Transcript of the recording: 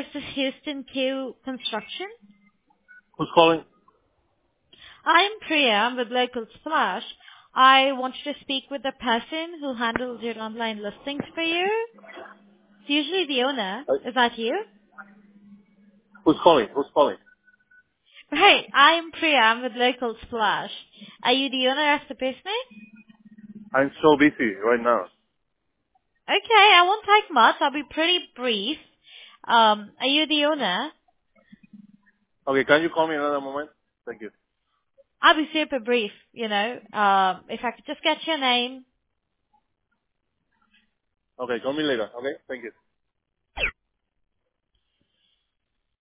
is this Houston Q Construction? Who's calling? I'm Priya. I'm with Local Splash. I wanted to speak with the person who handles your online listings for you. It's usually the owner. Is that you? Who's calling? Who's calling? Hey, I'm Priya. I'm with Local Splash. Are you the owner of the business? I'm so busy right now. Okay, I won't take much. I'll be pretty brief. Are you the owner? Okay, can you call me another moment? Thank you. I'll be super brief, you know. If I could just get your name. Okay, call me later. Okay, thank you.